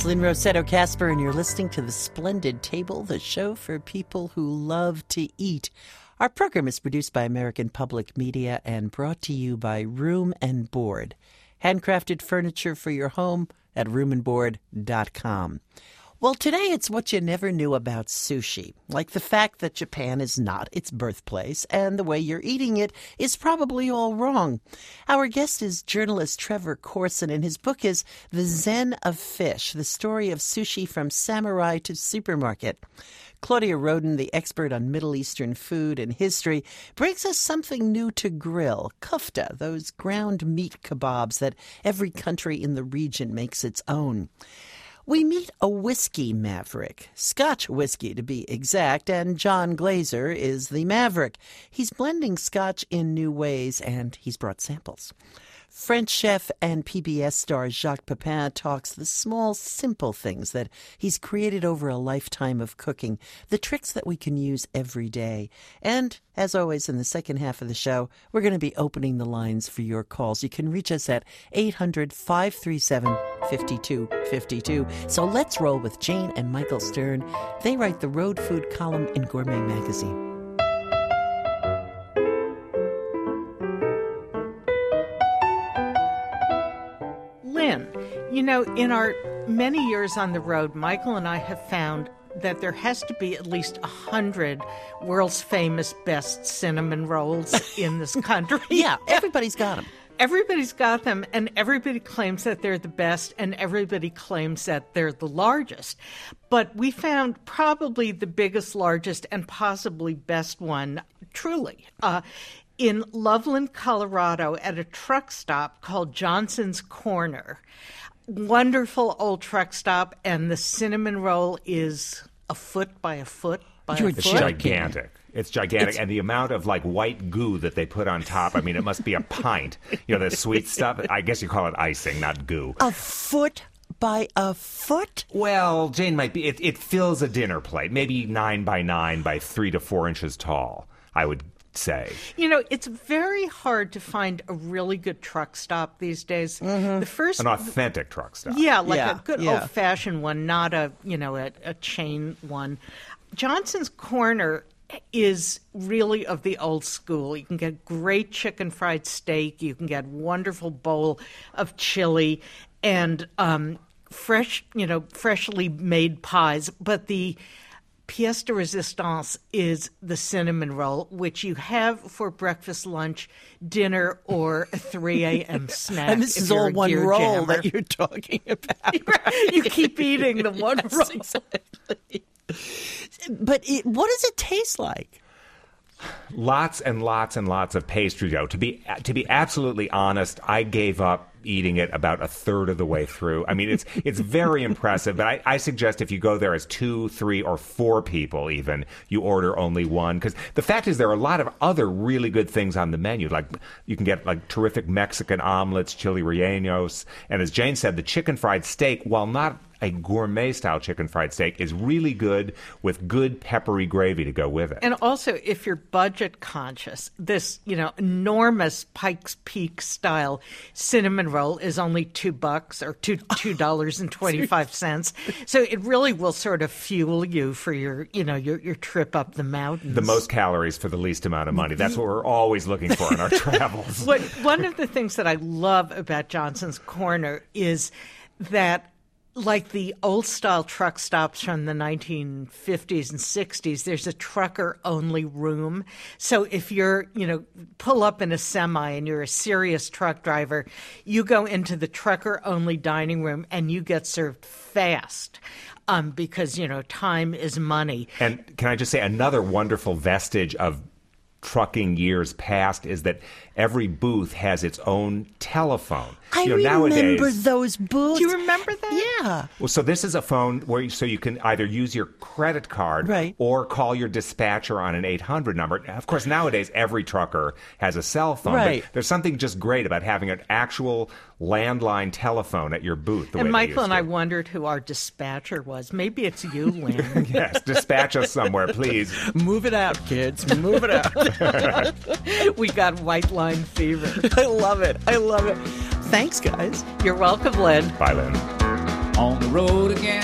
It's Lynn Rossetto Kasper, and you're listening to The Splendid Table, the show for people who love to eat. Our program is produced by American Public Media and brought to you by Room and Board. Handcrafted furniture for your home at roomandboard.com. Well, today it's what you never knew about sushi, like the fact that Japan is not its birthplace and the way you're eating it is probably all wrong. Our guest is journalist Trevor Corson, and his book is The Zen of Fish, the story of sushi from samurai to supermarket. Claudia Roden, the expert on Middle Eastern food and history, brings us something new to grill, kofta, those ground meat kebabs that every country in the region makes its own. We meet a whiskey maverick, Scotch whiskey to be exact, and John Glazer is the maverick. He's blending Scotch in new ways, and he's brought samples. French chef and PBS star Jacques Pepin talks the small, simple things that he's created over a lifetime of cooking, the tricks that we can use every day. And, as always, in the second half of the show, we're going to be opening the lines for your calls. You can reach us at 800-537-5252. So let's roll with Jane and Michael Stern. They write the road food column in Gourmet Magazine. You know, in our many years on the road, Michael and I have found that there has to be at least 100 world's famous best cinnamon rolls in this country. Yeah, everybody's got them. Everybody's got them, and everybody claims that they're the best, and everybody claims that they're the largest. But we found probably the biggest, largest, and possibly best one, truly, in Loveland, Colorado, at a truck stop called Johnson's Corner. Wonderful old truck stop, and the cinnamon roll is a foot by a foot by a foot. It's gigantic. It's gigantic, and the amount of white goo that they put on top, I mean, it must be a pint. You know, the sweet stuff, I guess you call it icing, not goo. A foot by a foot? Well, Jane might be. It fills a dinner plate, maybe 9 by 9 by 3 to 4 inches tall, I would say. You know, it's very hard to find a really good truck stop these days. Mm-hmm. An authentic truck stop. Yeah, a good old-fashioned one, not a chain one. Johnson's Corner is really of the old school. You can get great chicken fried steak. You can get wonderful bowl of chili and freshly made pies. But the pièce de résistance is the cinnamon roll, which you have for breakfast, lunch, dinner, or a 3 a.m. snack. And this is all one roll that you're talking about. Right? You keep eating the one roll. Exactly. But what does it taste like? Lots and lots and lots of pastry dough. To be absolutely honest, I gave up eating it about a third of the way through. I mean, it's very impressive, but I suggest if you go there as 2, 3, or 4 people even, you order only one. Because the fact is there are a lot of other really good things on the menu. Like you can get terrific Mexican omelets, chili rellenos, and as Jane said, the chicken fried steak, while not a gourmet-style chicken fried steak, is really good with good peppery gravy to go with it. And also, if you're budget conscious, this enormous Pikes Peak style cinnamon roll is only $2 or $2.25. So it really will sort of fuel you for your trip up the mountains. The most calories for the least amount of money. That's what we're always looking for in our travels. One of the things that I love about Johnson's Corner is that, like the old-style truck stops from the 1950s and 60s, there's a trucker-only room. So if you're, pull up in a semi and you're a serious truck driver, you go into the trucker-only dining room and you get served fast. Because, time is money. And can I just say another wonderful vestige of trucking years past is that every booth has its own telephone. I remember those booths. Do you remember that? Yeah. Well, so this is a phone where you can either use your credit card or call your dispatcher on an 800 number. Of course, nowadays, every trucker has a cell phone. Right. But there's something just great about having an actual landline telephone at your booth. And Michael and I wondered who our dispatcher was. Maybe it's you, Lynn. Yes, dispatch us somewhere, please. Move it out, kids. Move it out. We got white line fever. I love it. Thanks, guys. You're welcome, Lynn. Bye, Lynn. on the road again.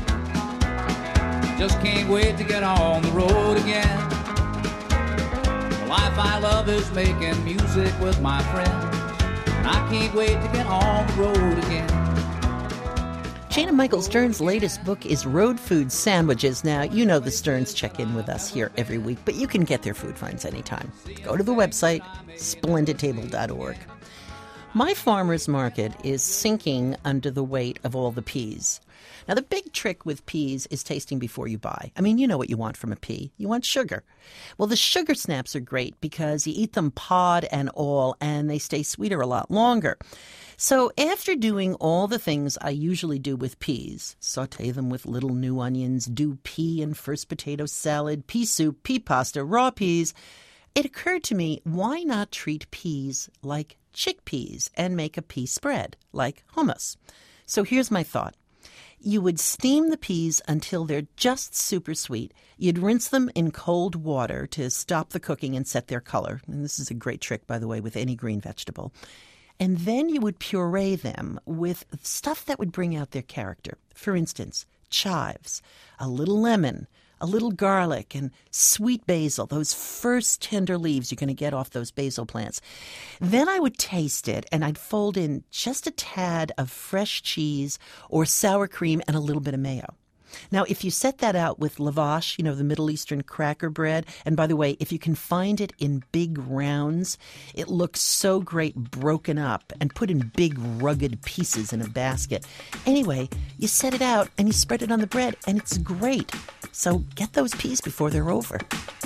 Just can't wait to get on the road again. The life I love is making music with my friends, and I can't wait to get on the road again. Jana Michael Stern's latest book is Road Food Sandwiches. Now, you know the Sterns check in with us here every week, but you can get their food finds anytime. Go to the website, splendidtable.org. My farmer's market is sinking under the weight of all the peas. Now, the big trick with peas is tasting before you buy. I mean, you know what you want from a pea. You want sugar. Well, the sugar snaps are great because you eat them pod and all, and they stay sweeter a lot longer. So after doing all the things I usually do with peas, saute them with little new onions, do pea and first potato salad, pea soup, pea pasta, raw peas, it occurred to me, why not treat peas like chickpeas and make a pea spread like hummus? So here's my thought. You would steam the peas until they're just super sweet. You'd rinse them in cold water to stop the cooking and set their color. And this is a great trick, by the way, with any green vegetable. And then you would puree them with stuff that would bring out their character. For instance, chives, a little lemon, a little garlic, and sweet basil, those first tender leaves you're going to get off those basil plants. Then I would taste it, and I'd fold in just a tad of fresh cheese or sour cream and a little bit of mayo. Now, if you set that out with lavash, you know, the Middle Eastern cracker bread, and by the way, if you can find it in big rounds, it looks so great broken up and put in big rugged pieces in a basket. Anyway, you set it out and you spread it on the bread, and it's great. So get those peas before they're over.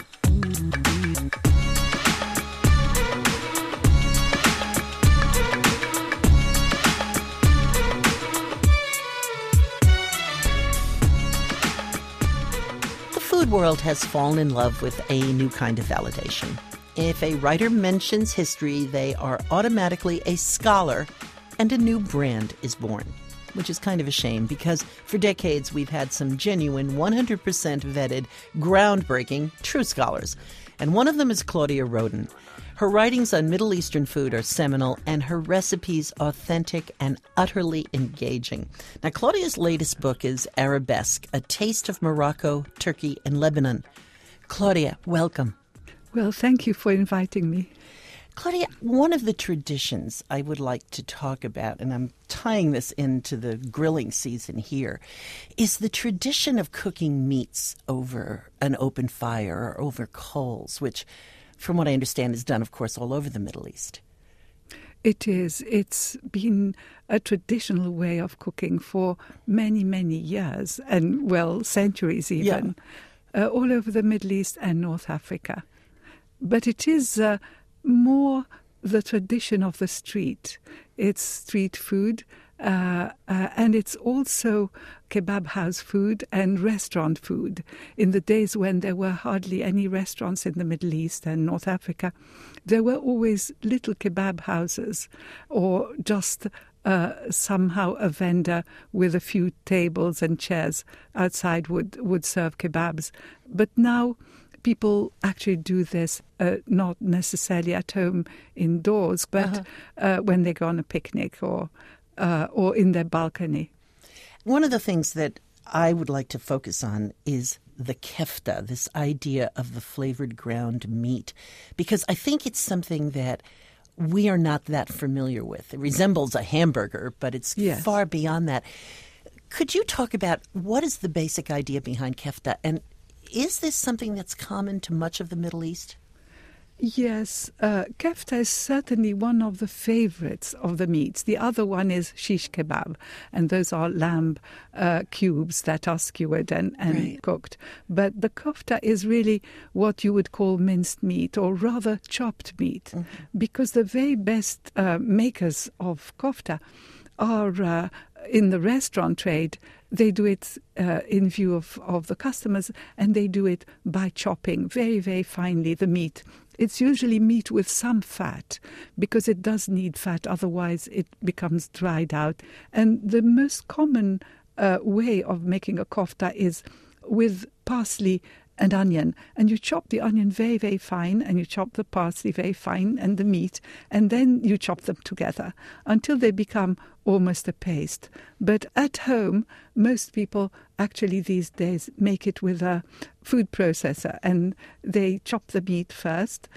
The food world has fallen in love with a new kind of validation. If a writer mentions history, they are automatically a scholar, and a new brand is born, which is kind of a shame because for decades we've had some genuine, 100% vetted, groundbreaking, true scholars. And one of them is Claudia Roden. Her writings on Middle Eastern food are seminal, and her recipes authentic and utterly engaging. Now, Claudia's latest book is Arabesque, A Taste of Morocco, Turkey, and Lebanon. Claudia, welcome. Well, thank you for inviting me. Claudia, one of the traditions I would like to talk about, and I'm tying this into the grilling season here, is the tradition of cooking meats over an open fire or over coals, which, from what I understand, is done, of course, all over the Middle East. It is. It's been a traditional way of cooking for many, many years, and, well, centuries even, all over the Middle East and North Africa. But it is more the tradition of the street. It's street food, and it's also kebab house food and restaurant food. In the days when there were hardly any restaurants in the Middle East and North Africa, there were always little kebab houses, or just somehow a vendor with a few tables and chairs outside would serve kebabs. But now people actually do this not necessarily at home indoors, but when they go on a picnic or in their balcony. One of the things that I would like to focus on is the kefta, this idea of the flavored ground meat, because I think it's something that we are not that familiar with. It resembles a hamburger, but it's far beyond that. Could you talk about what is the basic idea behind kefta, and is this something that's common to much of the Middle East? Yes, kefta is certainly one of the favorites of the meats. The other one is shish kebab, and those are lamb cubes that are skewered and cooked. But the kofta is really what you would call minced meat, or rather chopped meat, because the very best makers of kofta are in the restaurant trade. They do it in view of the customers, and they do it by chopping very, very finely the meat. It's usually meat with some fat, because it does need fat, otherwise it becomes dried out. And the most common way of making a kofta is with parsley and onion, and you chop the onion very, very fine, and you chop the parsley very fine, and the meat, and then you chop them together until they become almost a paste. But at home, most people actually these days make it with a food processor, and they chop the meat first.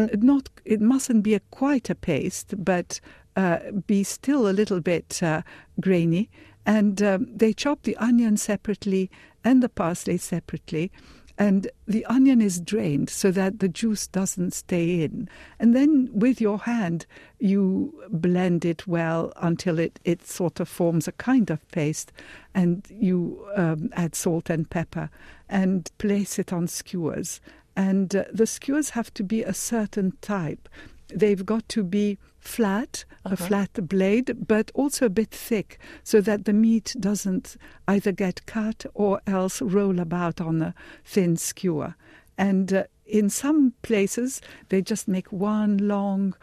It mustn't be quite a paste, but be still a little bit grainy. And they chop the onion separately and the parsley separately. And the onion is drained so that the juice doesn't stay in. And then with your hand, you blend it well until it sort of forms a kind of paste. And you add salt and pepper and place it on skewers. And the skewers have to be a certain type. They've got to be flat, a flat blade, but also a bit thick, so that the meat doesn't either get cut or else roll about on a thin skewer. And in some places, they just make one long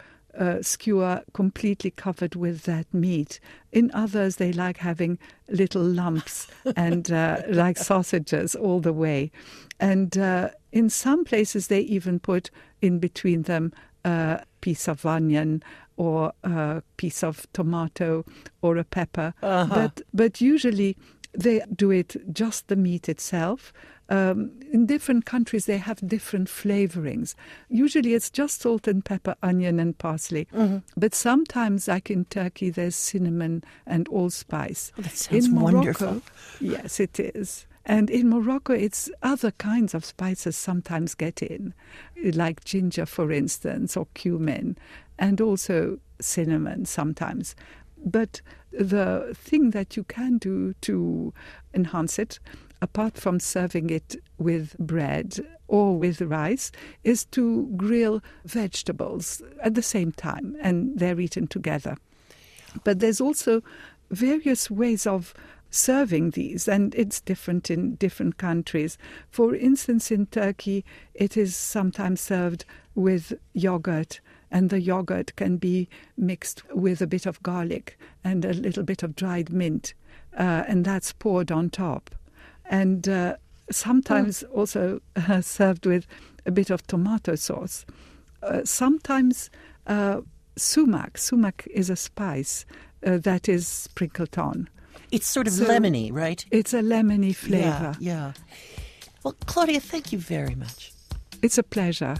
skewer completely covered with that meat. In others, they like having little lumps and like sausages all the way. And in some places, they even put in between them a piece of onion or a piece of tomato or a pepper. But usually they do it just the meat itself. In different countries, they have different flavorings. Usually it's just salt and pepper, onion and parsley. But sometimes, like in Turkey, there's cinnamon and allspice. Oh, that sounds in Morocco, wonderful. Yes, it is. And in Morocco, it's other kinds of spices sometimes get in, like ginger, for instance, or cumin, and also cinnamon sometimes. But the thing that you can do to enhance it, apart from serving it with bread or with rice, is to grill vegetables at the same time, and they're eaten together. But there's also various ways of serving these, and it's different in different countries. For instance, in Turkey, it is sometimes served with yogurt, and the yogurt can be mixed with a bit of garlic and a little bit of dried mint, and that's poured on top. And sometimes also served with a bit of tomato sauce. Sometimes sumac. Sumac is a spice that is sprinkled on. It's sort of lemony, right? It's a lemony flavor. Yeah. Well, Claudia, thank you very much. It's a pleasure.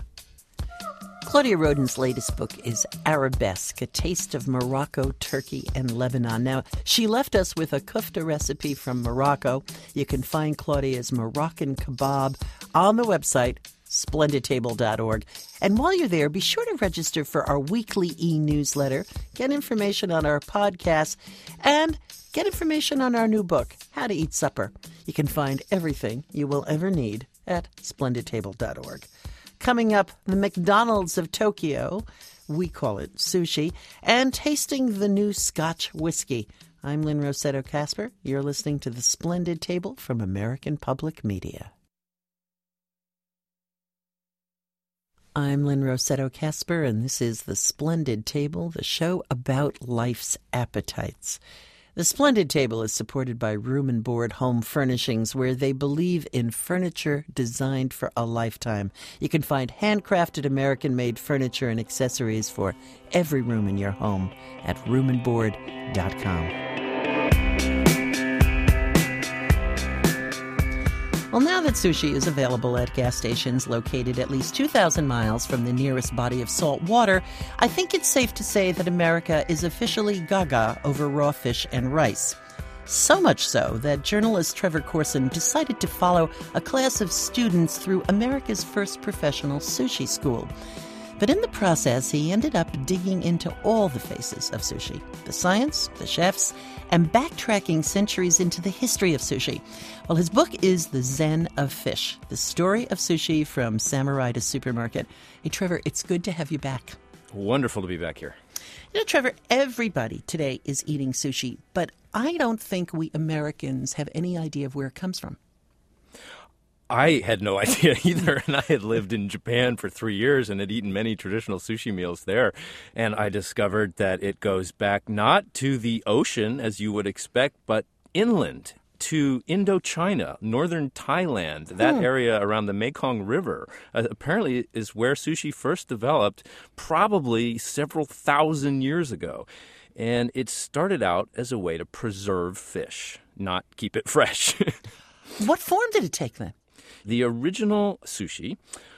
Claudia Roden's latest book is Arabesque, A Taste of Morocco, Turkey, and Lebanon. Now, she left us with a kufta recipe from Morocco. You can find Claudia's Moroccan kebab on the website, splendidtable.org. And while you're there, be sure to register for our weekly e-newsletter, get information on our podcast, and get information on our new book, How to Eat Supper. You can find everything you will ever need at splendidtable.org. Coming up, the McDonald's of Tokyo, we call it sushi, and tasting the new Scotch whiskey. I'm Lynn Rossetto Kasper. You're listening to The Splendid Table from American Public Media. I'm Lynn Rossetto Kasper, and this is The Splendid Table, the show about life's appetites. The Splendid Table is supported by Room and Board Home Furnishings, where they believe in furniture designed for a lifetime. You can find handcrafted American-made furniture and accessories for every room in your home at roomandboard.com. Well, now that sushi is available at gas stations located at least 2,000 miles from the nearest body of salt water, I think it's safe to say that America is officially gaga over raw fish and rice. So much so that journalist Trevor Corson decided to follow a class of students through America's first professional sushi school. But in the process, he ended up digging into all the faces of sushi, the science, the chefs, and backtracking centuries into the history of sushi. Well, his book is The Zen of Fish, the story of sushi from samurai to supermarket. Hey, Trevor, it's good to have you back. Wonderful to be back here. You know, Trevor, everybody today is eating sushi, but I don't think we Americans have any idea of where it comes from. I had no idea either, and I had lived in Japan for 3 years and had eaten many traditional sushi meals there, and I discovered that it goes back not to the ocean, as you would expect, but inland to Indochina, northern Thailand, that area around the Mekong River. Apparently is where sushi first developed, probably several thousand years ago. And it started out as a way to preserve fish, not keep it fresh. What form did it take then? The original sushi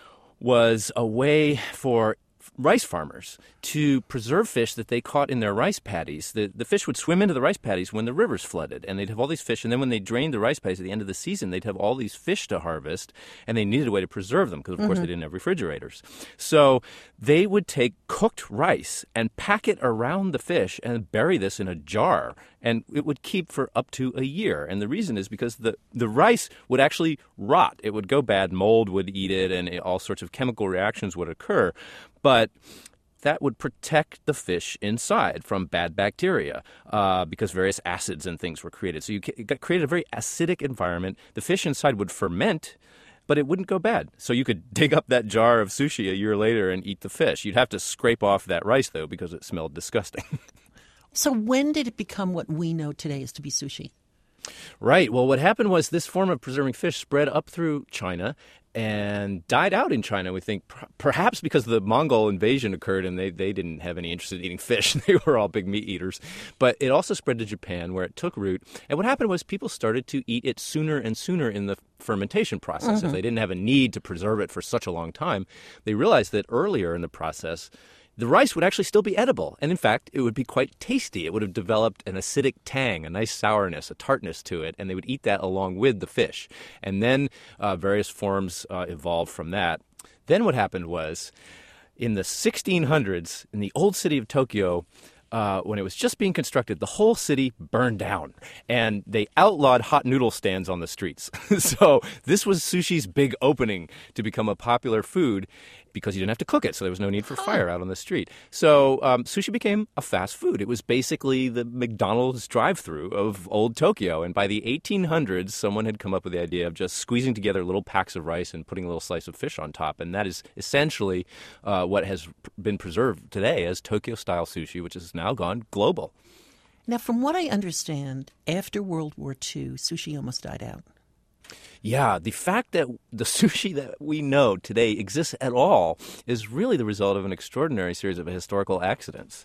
was a way for rice farmers to preserve fish that they caught in their rice paddies. The fish would swim into the rice paddies when the rivers flooded, and they'd have all these fish. And then when they drained the rice paddies at the end of the season, they'd have all these fish to harvest, and they needed a way to preserve them because, of course, they didn't have refrigerators. So they would take cooked rice and pack it around the fish and bury this in a jar, and it would keep for up to a year. And the reason is because the rice would actually rot. It would go bad. Mold would eat it, and all sorts of chemical reactions would occur. But that would protect the fish inside from bad bacteria because various acids and things were created. So you created a very acidic environment. The fish inside would ferment, but it wouldn't go bad. So you could dig up that jar of sushi a year later and eat the fish. You'd have to scrape off that rice, though, because it smelled disgusting. So when did it become what we know today is to be sushi? Right. Well, what happened was this form of preserving fish spread up through China and died out in China, we think, perhaps because the Mongol invasion occurred and they didn't have any interest in eating fish. They were all big meat eaters. But it also spread to Japan, where it took root. And what happened was people started to eat it sooner and sooner in the fermentation process. If they didn't have a need to preserve it for such a long time, they realized that earlier in the process, the rice would actually still be edible. And in fact, it would be quite tasty. It would have developed an acidic tang, a nice sourness, a tartness to it, and they would eat that along with the fish. And then various forms evolved from that. Then what happened was, in the 1600s, in the old city of Tokyo, when it was just being constructed, the whole city burned down, and they outlawed hot noodle stands on the streets. So this was sushi's big opening to become a popular food because you didn't have to cook it, so there was no need for fire out on the street. So sushi became a fast food. It was basically the McDonald's drive-through of old Tokyo, and by the 1800s, someone had come up with the idea of just squeezing together little packs of rice and putting a little slice of fish on top, and that is essentially what has been preserved today as Tokyo-style sushi, which is now gone global. Now, from what I understand, after World War II, sushi almost died out. Yeah, the fact that the sushi that we know today exists at all is really the result of an extraordinary series of historical accidents.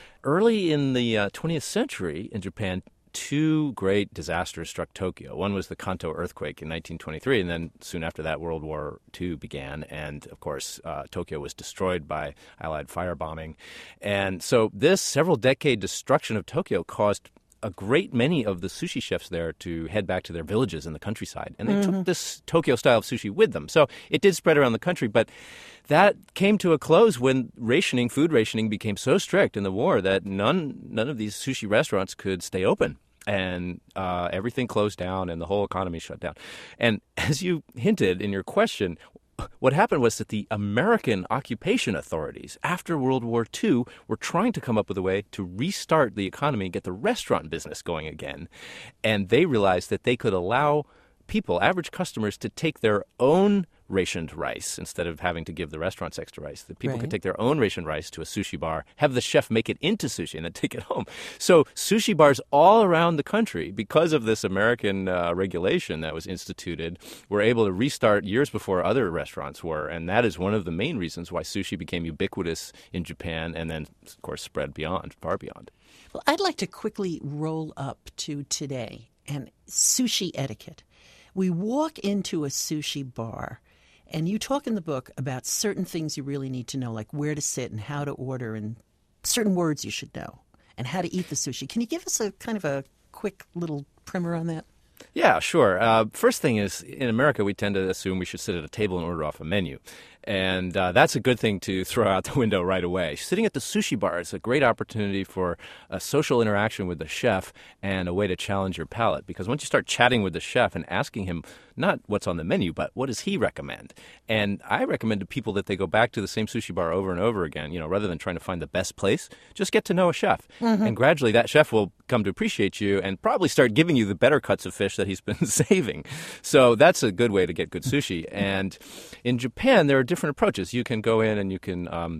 Early in the 20th century in Japan, two great disasters struck Tokyo. One was the Kanto earthquake in 1923, and then soon after that, World War II began. And, of course, Tokyo was destroyed by Allied firebombing. And so this several-decade destruction of Tokyo caused a great many of the sushi chefs there to head back to their villages in the countryside. And they took this Tokyo style of sushi with them. So it did spread around the country, but that came to a close when food rationing became so strict in the war that none of these sushi restaurants could stay open. And everything closed down and the whole economy shut down. And as you hinted in your question, what happened was that the American occupation authorities, after World War II, were trying to come up with a way to restart the economy and get the restaurant business going again. And they realized that they could allow people, average customers, to take their own rationed rice instead of having to give the restaurants extra rice. That people could take their own rationed rice to a sushi bar, have the chef make it into sushi, and then take it home. So sushi bars all around the country, because of this American regulation that was instituted, were able to restart years before other restaurants were. And that is one of the main reasons why sushi became ubiquitous in Japan and then, of course, spread beyond, far beyond. Well, I'd like to quickly roll up to today and sushi etiquette. We walk into a sushi bar, and you talk in the book about certain things you really need to know, like where to sit and how to order and certain words you should know and how to eat the sushi. Can you give us a kind of a quick little primer on that? Yeah, sure. First thing is, in America, we tend to assume we should sit at a table and order off a menu. And that's a good thing to throw out the window right away. Sitting at the sushi bar is a great opportunity for a social interaction with the chef and a way to challenge your palate. Because once you start chatting with the chef and asking him not what's on the menu, but what does he recommend? And I recommend to people that they go back to the same sushi bar over and over again, rather than trying to find the best place, just get to know a chef. And gradually that chef will come to appreciate you and probably start giving you the better cuts of fish that he's been saving. So that's a good way to get good sushi. And in Japan, there are different approaches. You can go in and you can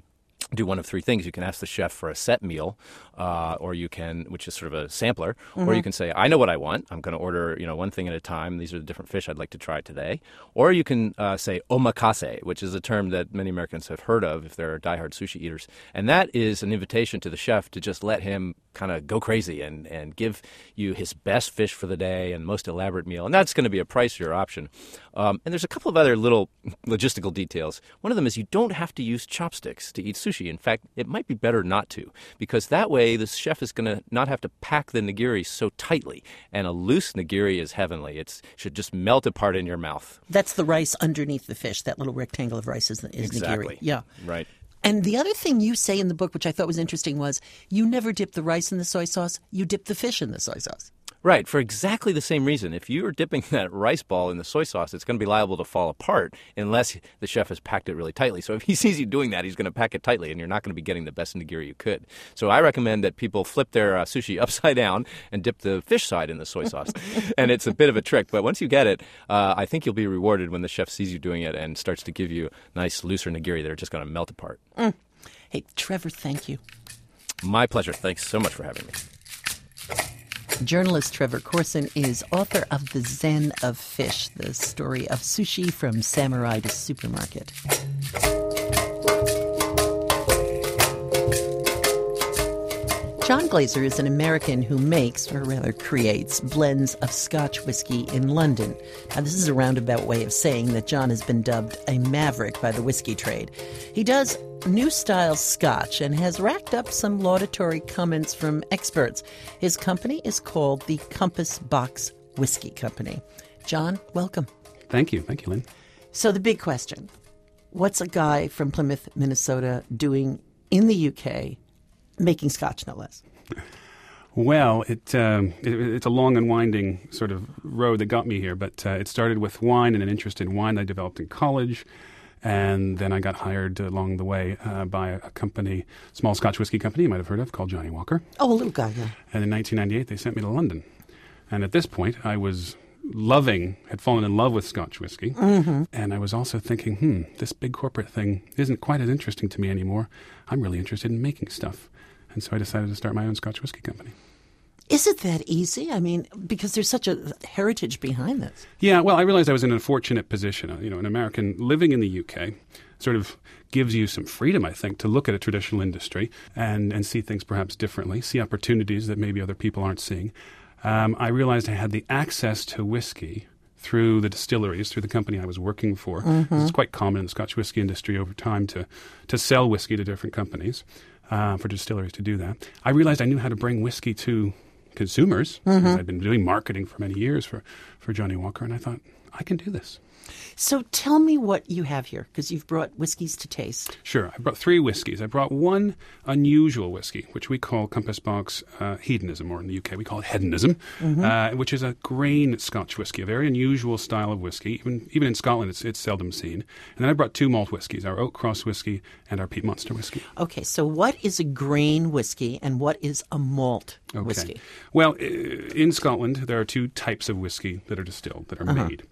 do one of three things. You can ask the chef for a set meal, or you can, which is sort of a sampler, or you can say, I know what I want. I'm going to order, one thing at a time. These are the different fish I'd like to try today. Or you can say omakase, which is a term that many Americans have heard of if they're diehard sushi eaters. And that is an invitation to the chef to just let him kind of go crazy and give you his best fish for the day and most elaborate meal. And that's going to be a pricier option. And there's a couple of other little logistical details. One of them is you don't have to use chopsticks to eat sushi. In fact, it might be better not to, because that way the chef is going to not have to pack the nigiri so tightly. And a loose nigiri is heavenly. It should just melt apart in your mouth. That's the rice underneath the fish. That little rectangle of rice is Exactly. nigiri. Yeah. Right. And the other thing you say in the book, which I thought was interesting, was you never dip the rice in the soy sauce. You dip the fish in the soy sauce. Right, for exactly the same reason. If you are dipping that rice ball in the soy sauce, it's going to be liable to fall apart unless the chef has packed it really tightly. So if he sees you doing that, he's going to pack it tightly, and you're not going to be getting the best nigiri you could. So I recommend that people flip their sushi upside down and dip the fish side in the soy sauce. And it's a bit of a trick, but once you get it, I think you'll be rewarded when the chef sees you doing it and starts to give you nice, looser nigiri that are just going to melt apart. Hey, Trevor, thank you. My pleasure. Thanks so much for having me. Journalist Trevor Corson is author of The Zen of Fish, the story of sushi from samurai to supermarket. John Glaser is an American who makes, or rather creates, blends of Scotch whiskey in London. Now, this is a roundabout way of saying that John has been dubbed a maverick by the whiskey trade. He does new style Scotch and has racked up some laudatory comments from experts. His company is called the Compass Box Whiskey Company. John, welcome. Thank you. Thank you, Lynn. So the big question, what's a guy from Plymouth, Minnesota doing in the UK making Scotch, no less? Well, it's a long and winding sort of road that got me here, but it started with wine and an interest in wine I developed in college. And then I got hired along the way by a company, small Scotch whiskey company you might have heard of, called Johnnie Walker. Oh, a little guy, yeah. And in 1998, they sent me to London. And at this point, I was had fallen in love with Scotch whiskey. Mm-hmm. And I was also thinking, this big corporate thing isn't quite as interesting to me anymore. I'm really interested in making stuff. And so I decided to start my own Scotch whiskey company. Is it that easy? I mean, because there's such a heritage behind this. Yeah, well, I realized I was in a fortunate position. An American living in the UK sort of gives you some freedom, I think, to look at a traditional industry and see things perhaps differently, see opportunities that maybe other people aren't seeing. I realized I had the access to whiskey through the distilleries, through the company I was working for. Mm-hmm. It's quite common in the Scotch whiskey industry over time to sell whiskey to different companies, for distilleries to do that. I realized I knew how to bring whiskey to consumers. Mm-hmm. I'd been doing marketing for many years for Johnnie Walker, and I thought, I can do this. So tell me what you have here, because you've brought whiskeys to taste. Sure. I brought 3 whiskeys. I brought one unusual whiskey, which we call Compass Box Hedonism, or in the UK we call it Hedonism, mm-hmm. Which is a grain Scotch whiskey, a very unusual style of whiskey. Even in Scotland, it's seldom seen. And then I brought 2 malt whiskies, our Oak Cross whiskey and our Peat Monster whiskey. Okay, so what is a grain whiskey and what is a malt whiskey? Well, in Scotland, there are 2 types of whiskey that are distilled, that are made.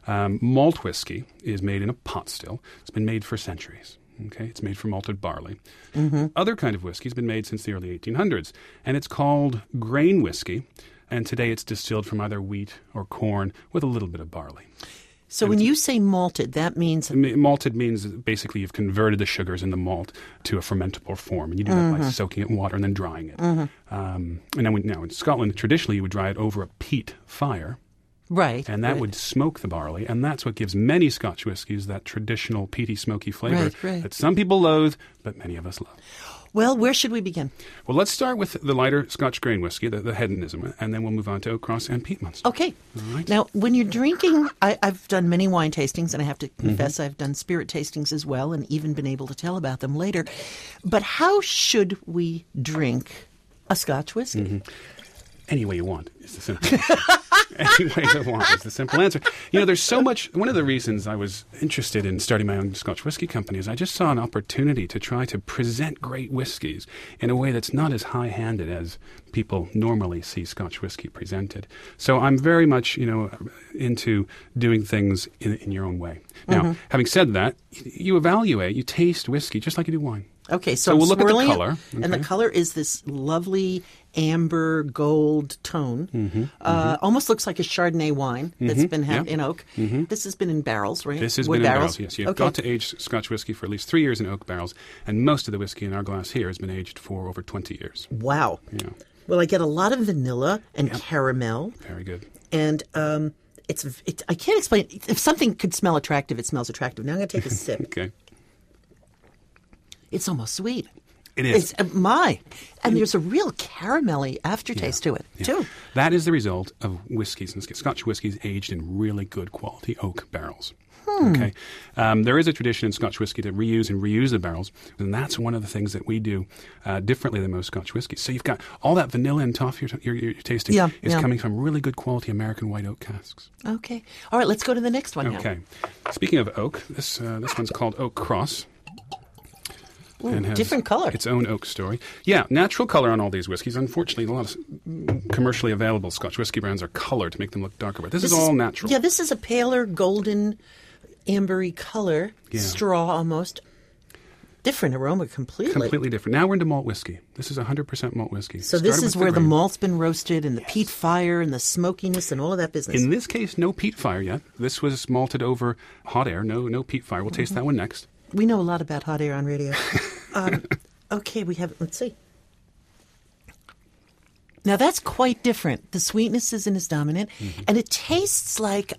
Malt whiskey is made in a pot still. It's been made for centuries. Okay, it's made from malted barley. Mm-hmm. Other kind of whiskey has been made since the early 1800s, and it's called grain whiskey. And today it's distilled from either wheat or corn with a little bit of barley. So when you say malted, that means... Malted means basically you've converted the sugars in the malt to a fermentable form. And you do that by soaking it in water and then drying it. Mm-hmm. And then now in Scotland, traditionally you would dry it over a peat fire. Right. And that would smoke the barley. And that's what gives many Scotch whiskies that traditional peaty, smoky flavor that some people loathe, but many of us love. Well, where should we begin? Well, let's start with the lighter Scotch grain whiskey, the Hedonism, and then we'll move on to Oak Cross and Peat Monster. Okay. All right. Now, when you're drinking, I've done many wine tastings, and I have to confess I've done spirit tastings as well, and even been able to tell about them later. But how should we drink a Scotch whiskey? Mm-hmm. Any way you want is the simple answer. Any way you want is the simple answer. There's so much. One of the reasons I was interested in starting my own Scotch whiskey company is I just saw an opportunity to try to present great whiskies in a way that's not as high-handed as people normally see Scotch whiskey presented. So I'm very much, into doing things in your own way. Now, having said that, you taste whiskey just like you do wine. Okay, So we'll look at the color. And the color is this lovely amber gold tone. Almost looks like a Chardonnay wine that's been had in oak. This has been in barrels, right? This has Wood been barrels? in barrels, yes. You've got to age Scotch whiskey for at least 3 years in oak barrels, and most of the whiskey in our glass here has been aged for over 20 years. Wow. Yeah. Well, I get a lot of vanilla and caramel. Very good. And I can't explain. If something could smell attractive, it smells attractive. Now I'm going to take a sip. Okay. It's almost sweet. It is. And there's a real caramelly aftertaste to it, too. That is the result of whiskeys and Scotch whiskeys aged in really good quality oak barrels. Okay, there is a tradition in Scotch whiskey to reuse the barrels, and that's one of the things that we do differently than most Scotch whiskeys. So you've got all that vanilla and toffee you're tasting is coming from really good quality American white oak casks. Okay. All right, let's go to the next one now. Okay. Speaking of oak, this one's called Oak Cross. Ooh, and has different color. Its own oak story. Yeah, natural color on all these whiskeys. Unfortunately, a lot of commercially available Scotch whiskey brands are colored to make them look darker, but this is all natural. Yeah, this is a paler golden ambery color, straw almost. Different aroma completely. Completely different. Now we're into malt whiskey. This is 100% malt whiskey. So this is where the malt's been roasted and the peat fire and the smokiness and all of that business. In this case, no peat fire yet. This was malted over hot air. No peat fire. We'll taste that one next. We know a lot about hot air on radio. Okay, let's see. Now that's quite different. The sweetness isn't as dominant, and it tastes like,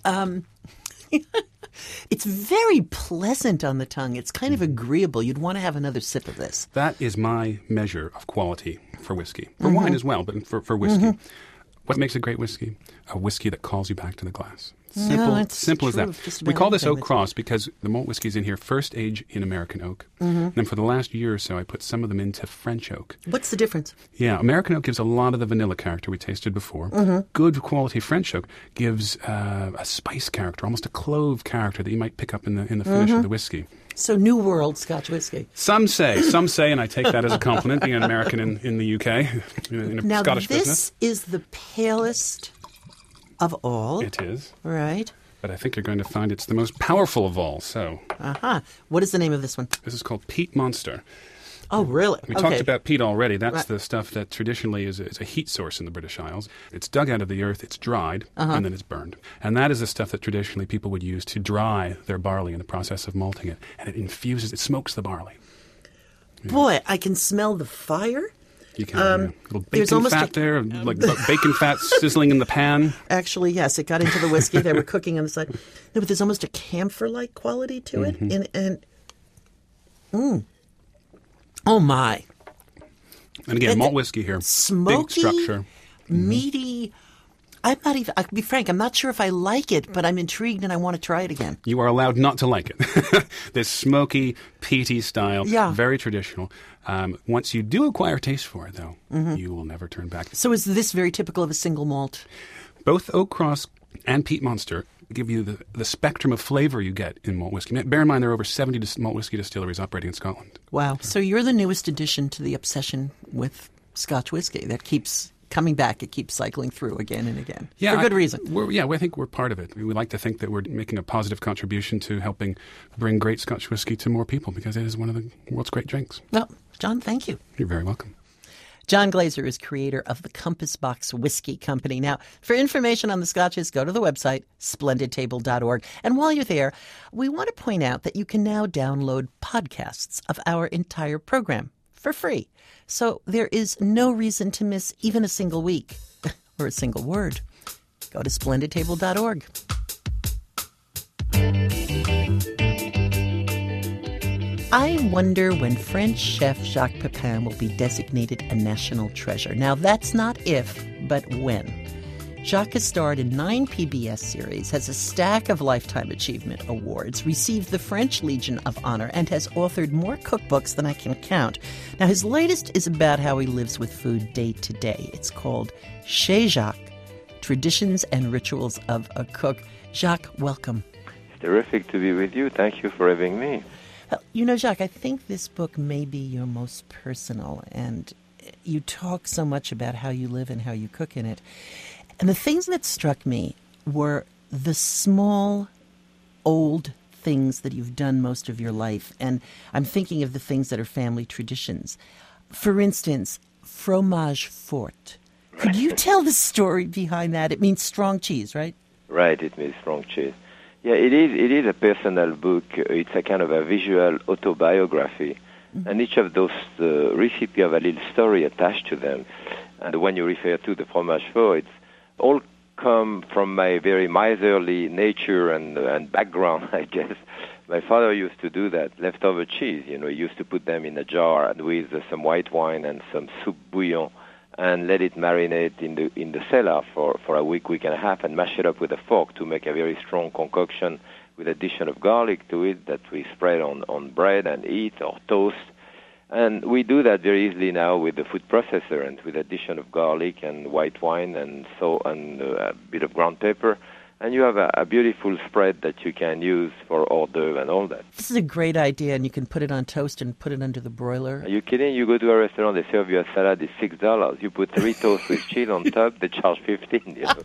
it's very pleasant on the tongue. It's kind of agreeable. You'd want to have another sip of this. That is my measure of quality for whiskey. For wine as well, but for whiskey. What makes a great whiskey? A whiskey that calls you back to the glass. Simple as that. We call this Oak Cross because the malt whiskeys in here first age in American oak. Then for the last year or so, I put some of them into French oak. What's the difference? Yeah, American oak gives a lot of the vanilla character we tasted before. Good quality French oak gives a spice character, almost a clove character that you might pick up in the finish of the whiskey. So New World Scotch whiskey. Some say, and I take that as a compliment, being an American in the UK, in a now, Scottish business. Now, this is the palest of all. It is. Right. But I think you're going to find it's the most powerful of all, so. What is the name of this one? This is called Peat Monster. Oh, really? We talked about peat already. That's the stuff that traditionally is a heat source in the British Isles. It's dug out of the earth, it's dried, and then it's burned. And that is the stuff that traditionally people would use to dry their barley in the process of malting it. And it smokes the barley. Yeah. Boy, I can smell the fire. You can, a little bacon fat there, like bacon fat sizzling in the pan. Actually, yes, it got into the whiskey. They were cooking on the side. No, but there's almost a camphor-like quality to it. Oh, my. And again, malt whiskey here. Smoky, big structure. Meaty. I'll be frank, I'm not sure if I like it, but I'm intrigued and I want to try it again. You are allowed not to like it. This smoky, peaty style, very traditional. Once you do acquire a taste for it, though, you will never turn back. So is this very typical of a single malt? Both Oak Cross and Peat Monster give you the spectrum of flavor you get in malt whiskey. Bear in mind, there are over 70 malt whiskey distilleries operating in Scotland. Wow. So you're the newest addition to the obsession with Scotch whiskey that keeps coming back. It keeps cycling through again and again. For good reason. I think we're part of it. We like to think that we're making a positive contribution to helping bring great Scotch whiskey to more people because it is one of the world's great drinks. Well, John, thank you. You're very welcome. John Glaser is creator of the Compass Box Whiskey Company. Now, for information on the Scotches, go to the website, splendidtable.org. And while you're there, we want to point out that you can now download podcasts of our entire program for free. So there is no reason to miss even a single week or a single word. Go to splendidtable.org. I wonder when French chef Jacques Pepin will be designated a national treasure. Now, that's not if, but when. Jacques has starred in 9 PBS series, has a stack of Lifetime Achievement Awards, received the French Legion of Honor, and has authored more cookbooks than I can count. Now, his latest is about how he lives with food day to day. It's called Chez Jacques, Traditions and Rituals of a Cook. Jacques, welcome. It's terrific to be with you. Thank you for having me. You know, Jacques, I think this book may be your most personal, and you talk so much about how you live and how you cook in it. And the things that struck me were the small, old things that you've done most of your life, and I'm thinking of the things that are family traditions. For instance, fromage fort. Could you tell the story behind that? It means strong cheese, right? Right, it means strong cheese. Yeah, it is a personal book. It's a kind of a visual autobiography. Mm-hmm. And each of those recipes have a little story attached to them. And when you refer to the fromage fort, it's all come from my very miserly nature and background, I guess. My father used to do that, leftover cheese. He used to put them in a jar with some white wine and some soup bouillon, and let it marinate in the cellar for a week and a half, and mash it up with a fork to make a very strong concoction with addition of garlic to it that we spread on bread and eat or toast. And we do that very easily now with the food processor and with addition of garlic and white wine and a bit of ground pepper. And you have a beautiful spread that you can use for hors d'oeuvre and all that. This is a great idea, and you can put it on toast and put it under the broiler. Are you kidding? You go to a restaurant, they serve you a salad, it's $6. You put 3 toasts with cheese on top, they charge $15.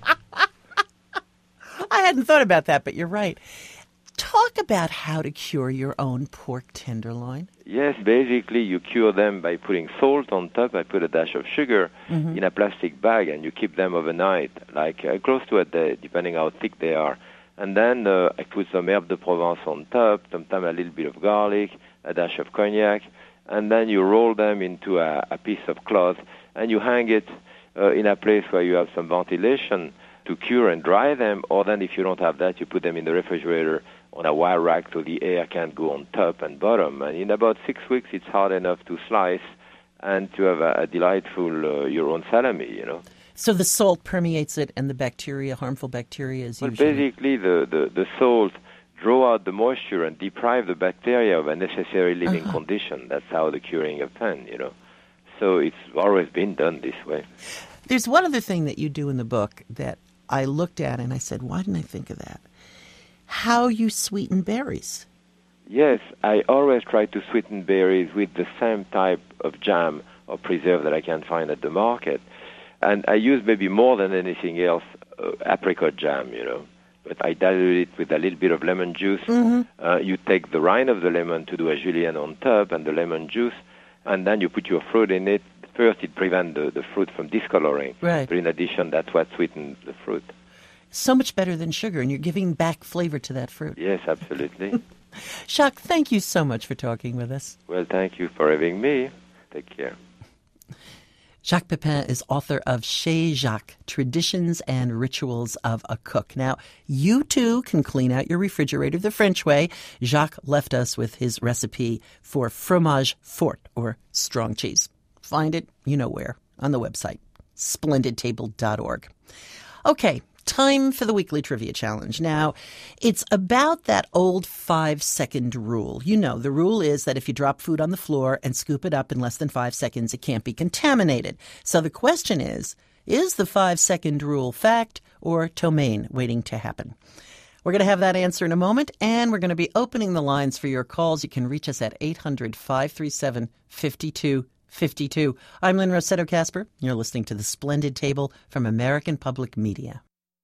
I hadn't thought about that, but you're right. Talk about how to cure your own pork tenderloin. Yes, basically you cure them by putting salt on top. I put a dash of sugar in a plastic bag, and you keep them overnight, like close to a day, depending how thick they are. And then I put some herbe de Provence on top, sometimes a little bit of garlic, a dash of cognac, and then you roll them into a piece of cloth, and you hang it in a place where you have some ventilation to cure and dry them. Or then if you don't have that, you put them in the refrigerator on a wire rack so the air can't go on top and bottom. And in about 6 weeks, it's hard enough to slice and to have a delightful your own salami, So the salt permeates it, and the bacteria, harmful bacteria, is usually... Basically, the salt draw out the moisture and deprive the bacteria of a necessary living condition. That's how the curing happens, So it's always been done this way. There's one other thing that you do in the book that I looked at and I said, why didn't I think of that? How you sweeten berries. Yes, I always try to sweeten berries with the same type of jam or preserve that I can find at the market. And I use maybe more than anything else apricot jam, But I dilute it with a little bit of lemon juice. Mm-hmm. You take the rind of the lemon to do a julienne on top and the lemon juice, and then you put your fruit in it. First, it prevents the fruit from discoloring. Right. But in addition, that's what sweetens the fruit. So much better than sugar, and you're giving back flavor to that fruit. Yes, absolutely. Jacques, thank you so much for talking with us. Well, thank you for having me. Take care. Jacques Pepin is author of Chez Jacques, Traditions and Rituals of a Cook. Now, you too can clean out your refrigerator the French way. Jacques left us with his recipe for fromage fort, or strong cheese. Find it, you know where, on the website, splendidtable.org. Okay, time for the weekly trivia challenge. Now, it's about that old 5-second rule. The rule is that if you drop food on the floor and scoop it up in less than 5 seconds, it can't be contaminated. So the question is the 5-second rule fact or ptomaine waiting to happen? We're going to have that answer in a moment, and we're going to be opening the lines for your calls. You can reach us at 800-537-5252. I'm Lynn Rossetto Kasper. You're listening to The Splendid Table from American Public Media.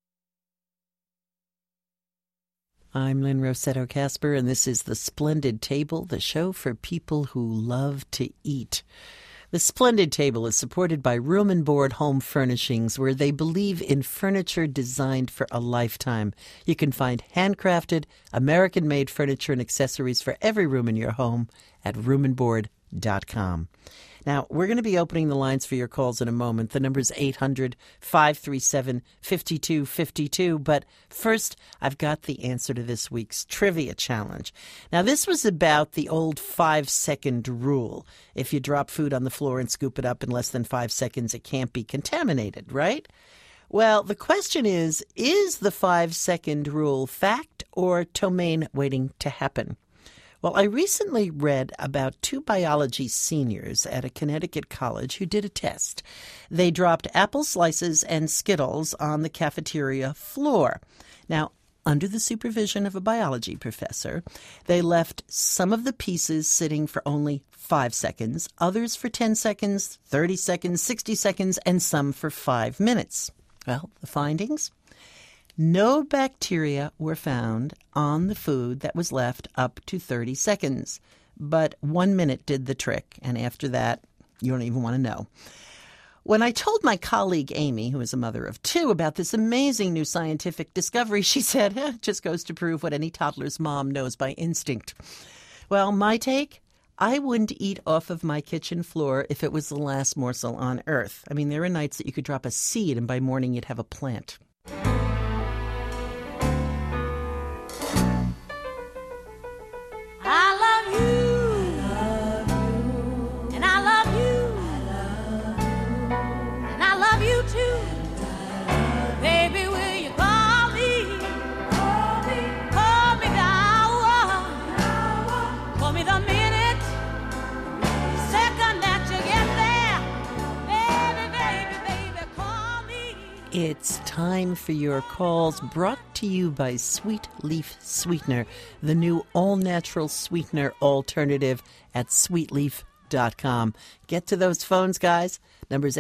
I'm Lynn Rossetto Kasper, and this is The Splendid Table, the show for people who love to eat. The Splendid Table is supported by Room and Board Home Furnishings, where they believe in furniture designed for a lifetime. You can find handcrafted, American-made furniture and accessories for every room in your home at roomandboard.com. Now, we're going to be opening the lines for your calls in a moment. The number is 800-537-5252. But first, I've got the answer to this week's trivia challenge. Now, this was about the old 5-second rule. If you drop food on the floor and scoop it up in less than 5 seconds, it can't be contaminated, right? Well, the question is the 5-second rule fact or ptomaine waiting to happen? Well, I recently read about 2 biology seniors at a Connecticut college who did a test. They dropped apple slices and Skittles on the cafeteria floor. Now, under the supervision of a biology professor, they left some of the pieces sitting for only 5 seconds, others for 10 seconds, 30 seconds, 60 seconds, and some for 5 minutes. Well, the findings? No bacteria were found on the food that was left up to 30 seconds. But 1 minute did the trick, and after that, you don't even want to know. When I told my colleague Amy, who is a mother of 2, about this amazing new scientific discovery, she said, it just goes to prove what any toddler's mom knows by instinct. Well, my take? I wouldn't eat off of my kitchen floor if it was the last morsel on earth. I mean, there are nights that you could drop a seed and by morning you'd have a plant. I love you. You too, baby. Will you call me? Call me the hour. Call me the minute, second that you get there, baby, call me. It's time for your calls, brought to you by Sweet Leaf Sweetener, the new all-natural sweetener alternative at sweetleaf.com. Get to those phones, guys. Number's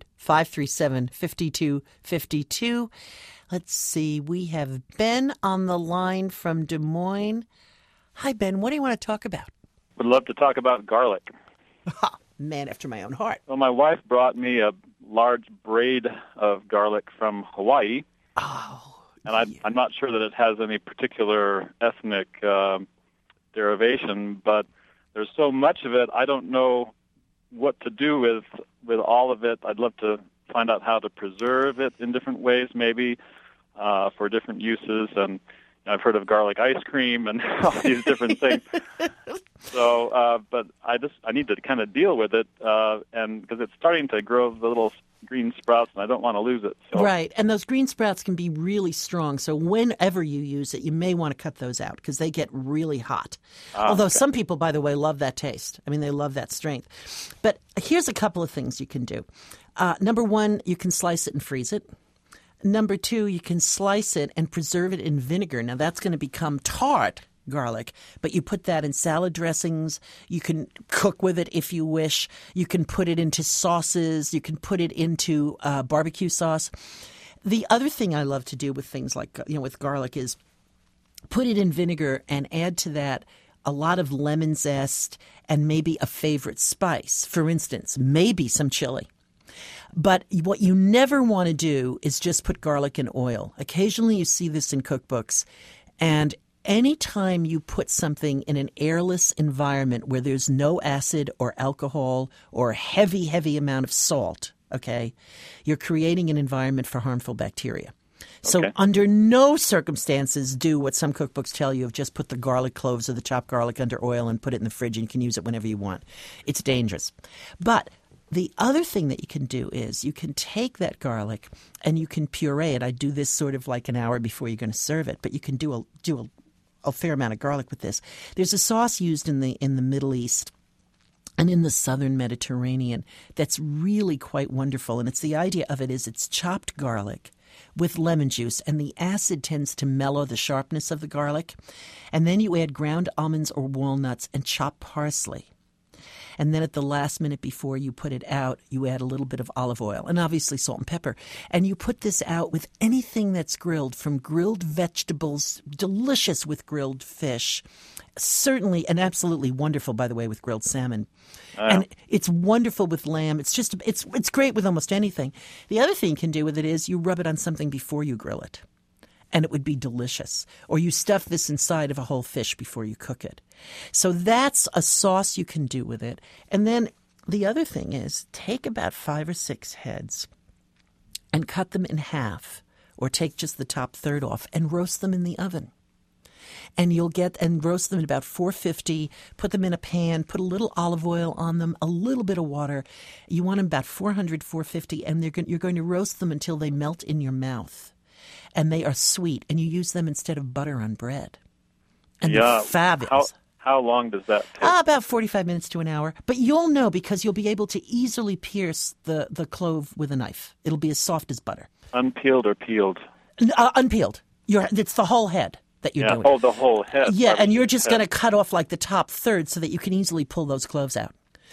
800-537-5252. Let's see. We have Ben on the line from Des Moines. Hi, Ben. What do you want to talk about? Would love to talk about garlic. Man after my own heart. Well, my wife brought me a large braid of garlic from Hawaii. Oh. And I'm not sure that it has any particular ethnic derivation, but there's so much of it, I don't know what to do with all of it. I'd love to find out how to preserve it in different ways, maybe for different uses. And I've heard of garlic ice cream and all these different things. So, but I need to kind of deal with it, and because it's starting to grow the little green sprouts, and I don't want to lose it. So. Right, and those green sprouts can be really strong, so whenever you use it, you may want to cut those out because they get really hot. Although some people, by the way, love that taste. I mean, they love that strength. But here's a couple of things you can do. Number one, you can slice it and freeze it. Number two, you can slice it and preserve it in vinegar. Now, that's going to become tart garlic, but you put that in salad dressings. You can cook with it if you wish. You can put it into sauces. You can put it into barbecue sauce. The other thing I love to do with things like, with garlic is put it in vinegar and add to that a lot of lemon zest and maybe a favorite spice. For instance, maybe some chili. But what you never want to do is just put garlic in oil. Occasionally you see this in cookbooks, and anytime you put something in an airless environment where there's no acid or alcohol or heavy, heavy amount of salt, okay, you're creating an environment for harmful bacteria. So under no circumstances do what some cookbooks tell you of just put the garlic cloves or the chopped garlic under oil and put it in the fridge and you can use it whenever you want. It's dangerous. But the other thing that you can do is you can take that garlic and you can puree it. I do this sort of like an hour before you're going to serve it, but you can do a fair amount of garlic with this. There's a sauce used in the Middle East and in the southern Mediterranean that's really quite wonderful. And the idea of it is it's chopped garlic with lemon juice, and the acid tends to mellow the sharpness of the garlic. And then you add ground almonds or walnuts and chopped parsley. And then at the last minute before you put it out, you add a little bit of olive oil and obviously salt and pepper. And you put this out with anything that's grilled, from grilled vegetables, delicious with grilled fish, certainly and absolutely wonderful, by the way, with grilled salmon. And it's wonderful with lamb. It's great with almost anything. The other thing you can do with it is you rub it on something before you grill it, and it would be delicious. Or you stuff this inside of a whole fish before you cook it. So that's a sauce you can do with it. And then the other thing is take about 5 or 6 heads and cut them in half, or take just the top third off and roast them in the oven. And roast them at about 450, put them in a pan, put a little olive oil on them, a little bit of water. You want them about 400, 450, and you're going to roast them until they melt in your mouth. And they are sweet, and you use them instead of butter on bread. And they're fabulous. How long does that take? About 45 minutes to an hour. But you'll know because you'll be able to easily pierce the clove with a knife. It'll be as soft as butter. Unpeeled or peeled? Unpeeled. It's the whole head that you're doing. Oh, the whole head. Yeah, and you're just going to cut off like the top third so that you can easily pull those cloves out.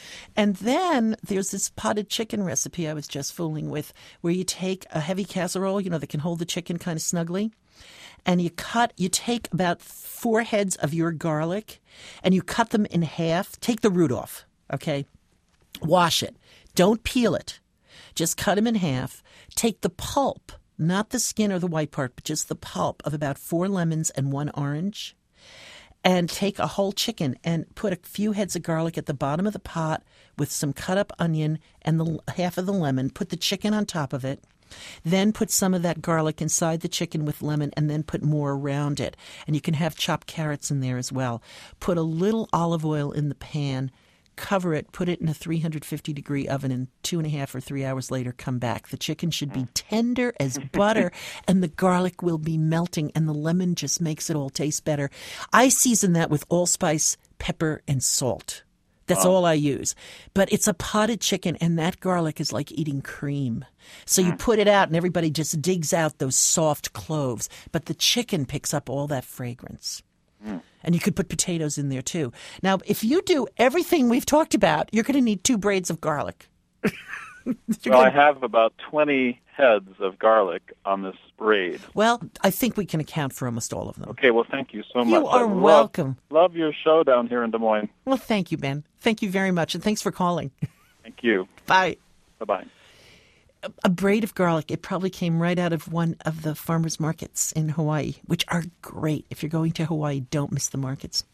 And then there's this potted chicken recipe I was just fooling with, where you take a heavy casserole, that can hold the chicken kind of snugly, and you take about 4 heads of your garlic, and you cut them in half. Take the root off, okay? Wash it. Don't peel it. Just cut them in half. Take the pulp, not the skin or the white part, but just the pulp of about 4 lemons and 1 orange. And take a whole chicken and put a few heads of garlic at the bottom of the pot with some cut up onion and half of the lemon. Put the chicken on top of it. Then put some of that garlic inside the chicken with lemon, and then put more around it. And you can have chopped carrots in there as well. Put a little olive oil in the pan. Cover it, put it in a 350-degree oven, and 2.5 or 3 hours later, come back. The chicken should be tender as butter, and the garlic will be melting, and the lemon just makes it all taste better. I season that with allspice, pepper, and salt. That's all I use. But it's a potted chicken, and that garlic is like eating cream. So you put it out, and everybody just digs out those soft cloves, but the chicken picks up all that fragrance. And you could put potatoes in there, too. Now, if you do everything we've talked about, you're going to need 2 braids of garlic. I have about 20 heads of garlic on this braid. Well, I think we can account for almost all of them. Okay, well, thank you so much. You are welcome. Love your show down here in Des Moines. Well, thank you, Ben. Thank you very much, and thanks for calling. Thank you. Bye. Bye-bye. A braid of garlic. It probably came right out of one of the farmers markets in Hawaii, which are great. If you're going to Hawaii, don't miss the markets.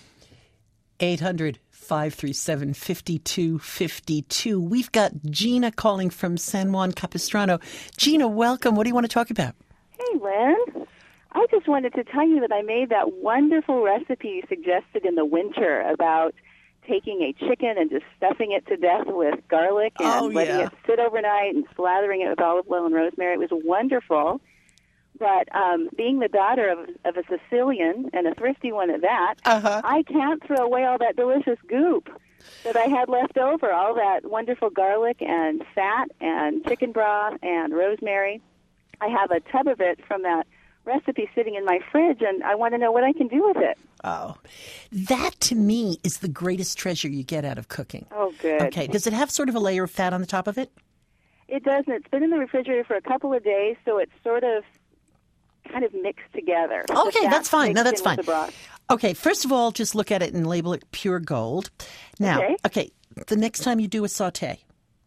800-537-5252. We've got Gina calling from San Juan Capistrano. Gina, welcome. What do you want to talk about? Hey, Lynn. I just wanted to tell you that I made that wonderful recipe you suggested in the winter about taking a chicken and just stuffing it to death with garlic and letting it sit overnight and slathering it with olive oil and rosemary. It was wonderful. But being the daughter of a Sicilian, and a thrifty one at that, I can't throw away all that delicious goop that I had left over, all that wonderful garlic and fat and chicken broth and rosemary. I have a tub of it from that recipe sitting in my fridge, and I want to know what I can do with it. Oh, that to me is the greatest treasure you get out of cooking. Oh, good. Okay. Does it have sort of a layer of fat on the top of it? It does, and it's been in the refrigerator for a couple of days, so it's sort of kind of mixed together. Okay, that's fine. No, that's fine. Okay, first of all, just look at it and label it pure gold. Now, okay, the next time you do a saute,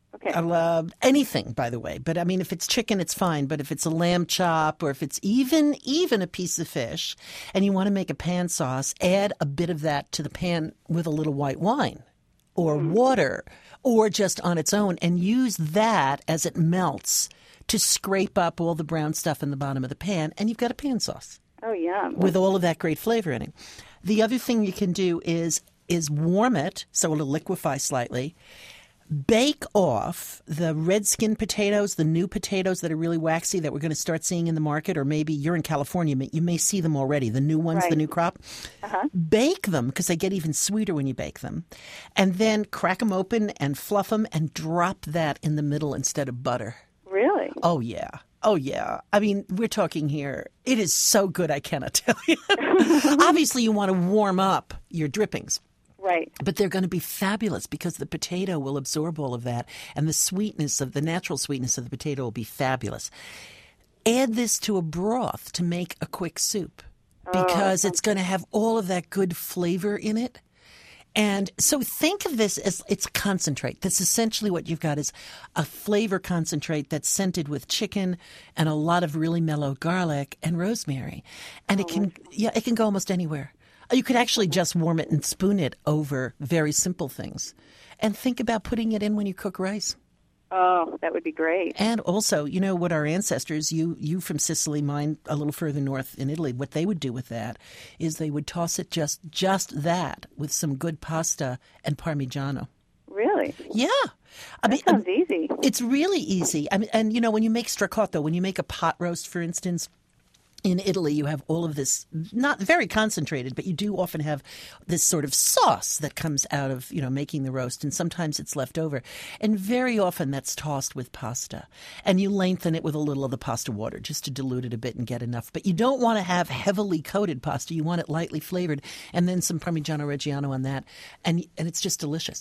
anything, by the way. But, I mean, if it's chicken, it's fine. But if it's a lamb chop or if it's even a piece of fish and you want to make a pan sauce, add a bit of that to the pan with a little white wine or water or just on its own, and use that as it melts to scrape up all the brown stuff in the bottom of the pan, and you've got a pan sauce. Oh, yeah. With all of that great flavor in it. The other thing you can do is warm it so it'll liquefy slightly. Bake off the red skin potatoes, the new potatoes that are really waxy that we're going to start seeing in the market, or maybe you're in California, you may see them already, the new ones, the new crop. Bake them because they get even sweeter when you bake them. And then crack them open and fluff them and drop that in the middle instead of butter. Really? Oh, yeah. Oh, yeah. I mean, we're talking here. It is so good, I cannot tell you. Obviously, you want to warm up your drippings. Right. But they're going to be fabulous because the potato will absorb all of that, and the natural sweetness of the potato will be fabulous. Add this to a broth to make a quick soup because it's going to have all of that good flavor in it. And so think of this as it's concentrate. That's essentially what you've got is a flavor concentrate that's scented with chicken and a lot of really mellow garlic and rosemary. And it can go almost anywhere. You could actually just warm it and spoon it over very simple things. And think about putting it in when you cook rice. Oh, that would be great. And also, you know what our ancestors, you from Sicily, mine a little further north in Italy, what they would do with that is they would toss it just that with some good pasta and Parmigiano. Really? Yeah. That sounds easy. It's really easy. I mean, and, you know, when you make stracotto, when you make a pot roast, for instance, in Italy, you have all of this, not very concentrated, but you do often have this sort of sauce that comes out of, you know, making the roast, and sometimes it's left over. And very often that's tossed with pasta. And you lengthen it with a little of the pasta water just to dilute it a bit and get enough. But you don't want to have heavily coated pasta. You want it lightly flavored, and then some Parmigiano Reggiano on that. And it's just delicious.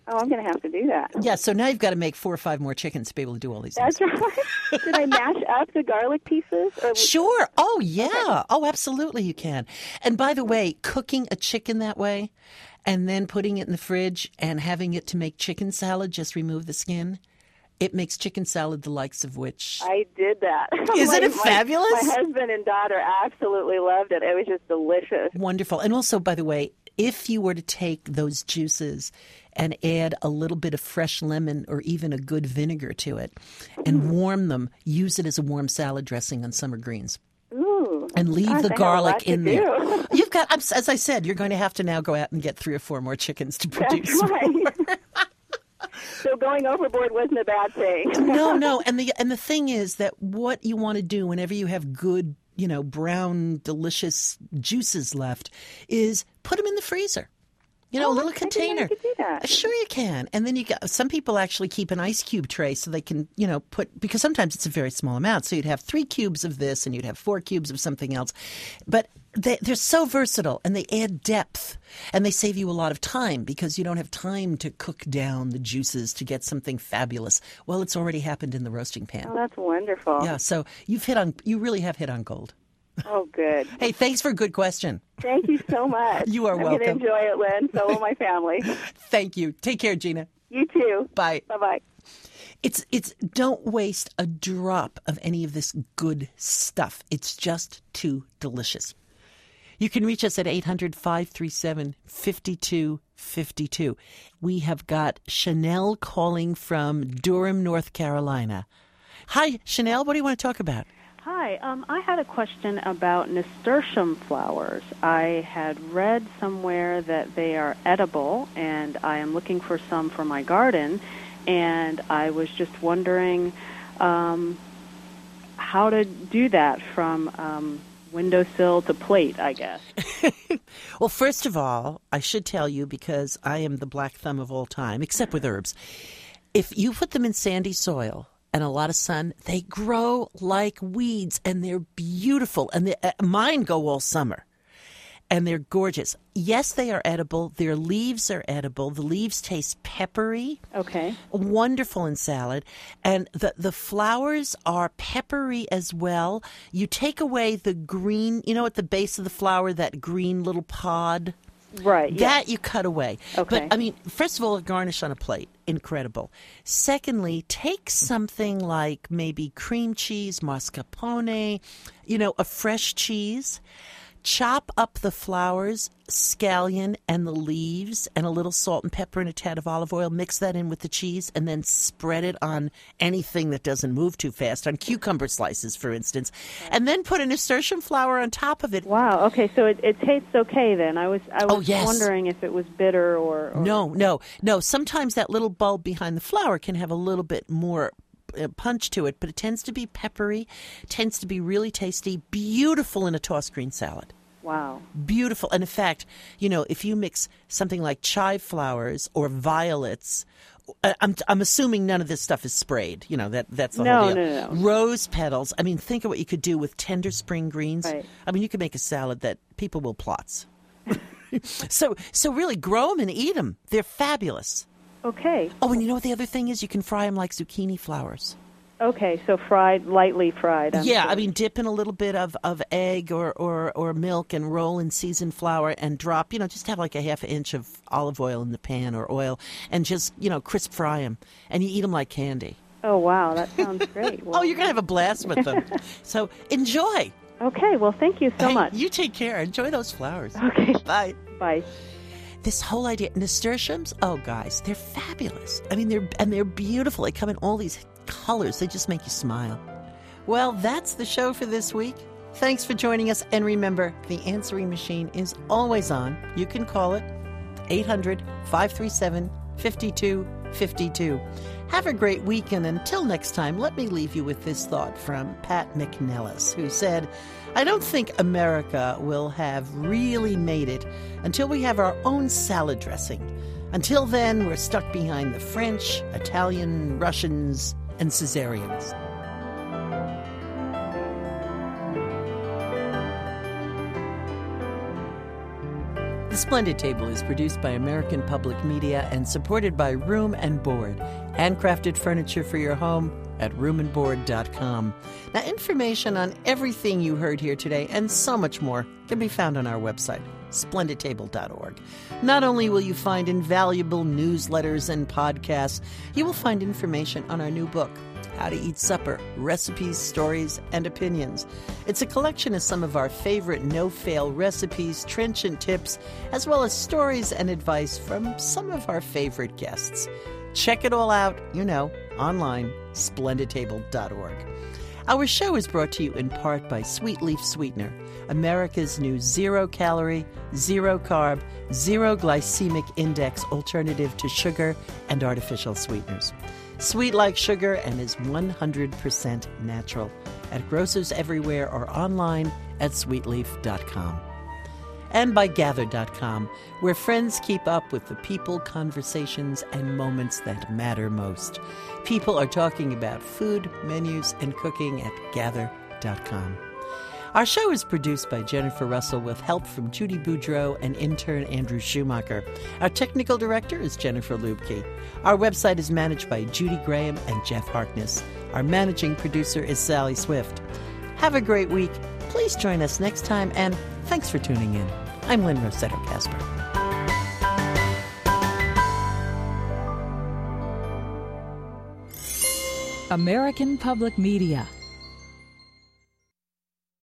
Oh, I'm going to have to do that. Yeah, so now you've got to make 4 or 5 more chickens to be able to do all these things. That's right. Did I mash up the garlic pieces? Sure. Oh, yeah. Okay. Oh, absolutely you can. And by the way, cooking a chicken that way and then putting it in the fridge and having it to make chicken salad, just remove the skin, it makes chicken salad the likes of which... I did that. Isn't it fabulous? My husband and daughter absolutely loved it. It was just delicious. Wonderful. And also, by the way, if you were to take those juices and add a little bit of fresh lemon or even a good vinegar to it and warm them, use it as a warm salad dressing on summer greens. Ooh, and leave the garlic in there. Do. You've got, as I said, you're going to have to now go out and get 3 or 4 more chickens to produce. That's right. So going overboard wasn't a bad thing. No. And the thing is that what you want to do whenever you have good, brown, delicious juices left is put them in the freezer. A little container. I could do that. Sure you can. And then some people actually keep an ice cube tray so they can, because sometimes it's a very small amount. So you'd have 3 cubes of this and you'd have 4 cubes of something else. But they're so versatile and they add depth and they save you a lot of time because you don't have time to cook down the juices to get something fabulous. Well, it's already happened in the roasting pan. Oh, that's wonderful. Yeah. So you really have hit on gold. Oh, good. Hey, thanks for a good question. Thank you so much. You are welcome. I'm going to enjoy it, Lynn. So will my family. Thank you. Take care, Gina. You too. Bye. Bye-bye. It's don't waste a drop of any of this good stuff. It's just too delicious. You can reach us at 800-537-5252. We have got Chanel calling from Durham, North Carolina. Hi, Chanel. What do you want to talk about? Hi, I had a question about nasturtium flowers. I had read somewhere that they are edible, and I am looking for some for my garden, and I was just wondering how to do that from windowsill to plate, I guess. Well, first of all, I should tell you, because I am the black thumb of all time, except with herbs, if you put them in sandy soil and a lot of sun, they grow like weeds, and they're beautiful. And mine go all summer, and they're gorgeous. Yes, they are edible. Their leaves are edible. The leaves taste peppery. Okay. Wonderful in salad. And the flowers are peppery as well. You take away the green, at the base of the flower, that green little pod. Right. That you cut away. Okay. But, first of all, garnish on a plate. Incredible. Secondly, take something like maybe cream cheese, mascarpone, a fresh cheese. Chop up the flowers, scallion, and the leaves, and a little salt and pepper and a tad of olive oil. Mix that in with the cheese, and then spread it on anything that doesn't move too fast, on cucumber slices, for instance. And then put a nasturtium flower on top of it. Wow. Okay, so it tastes okay then. I was yes. wondering if it was bitter or... No. Sometimes that little bulb behind the flower can have a little bit more punch to it, but it tends to be peppery, tends to be really tasty, beautiful in a tossed green salad. Wow. Beautiful. And in fact, if you mix something like chive flowers or violets, I'm assuming none of this stuff is sprayed. That's the whole deal. No. Rose petals. Think of what you could do with tender spring greens. Right. You could make a salad that people will plots. So really grow them and eat them. They're fabulous. Okay. Oh, and you know what the other thing is? You can fry them like zucchini flowers. Okay, so lightly fried. Dip in a little bit of egg or milk and roll in seasoned flour and drop, just have like a half inch of olive oil in the pan or oil and just, crisp fry them. And you eat them like candy. Oh, wow, that sounds great. Well, you're going to have a blast with them. So enjoy. Okay, well, thank you so much. You take care. Enjoy those flowers. Okay. Bye. Bye. This whole idea, nasturtiums, oh, guys, they're fabulous. They're beautiful. They come in all these colors. They just make you smile. Well, that's the show for this week. Thanks for joining us. And remember, the answering machine is always on. You can call it 800-537-5252. Have a great week. And until next time, let me leave you with this thought from Pat McNellis, who said, I don't think America will have really made it until we have our own salad dressing. Until then, we're stuck behind the French, Italian, Russians, and Caesareans. The Splendid Table is produced by American Public Media and supported by Room and Board, handcrafted furniture for your home at roomandboard.com. Now, information on everything you heard here today and so much more can be found on our website, splendidtable.org. Not only will you find invaluable newsletters and podcasts, you will find information on our new book, How to Eat Supper, Recipes, Stories, and Opinions. It's a collection of some of our favorite no-fail recipes, trenchant tips, as well as stories and advice from some of our favorite guests. Check it all out, online, splendidtable.org. Our show is brought to you in part by Sweet Leaf Sweetener, America's new zero-calorie, zero-carb, zero-glycemic index alternative to sugar and artificial sweeteners. Sweet like sugar and is 100% natural at grocers everywhere or online at sweetleaf.com. And by Gather.com, where friends keep up with the people, conversations, and moments that matter most. People are talking about food, menus, and cooking at Gather.com. Our show is produced by Jennifer Russell with help from Judy Boudreau and intern Andrew Schumacher. Our technical director is Jennifer Lubke. Our website is managed by Judy Graham and Jeff Harkness. Our managing producer is Sally Swift. Have a great week. Please join us next time, and thanks for tuning in. I'm Lynn Rossetto Kasper. American Public Media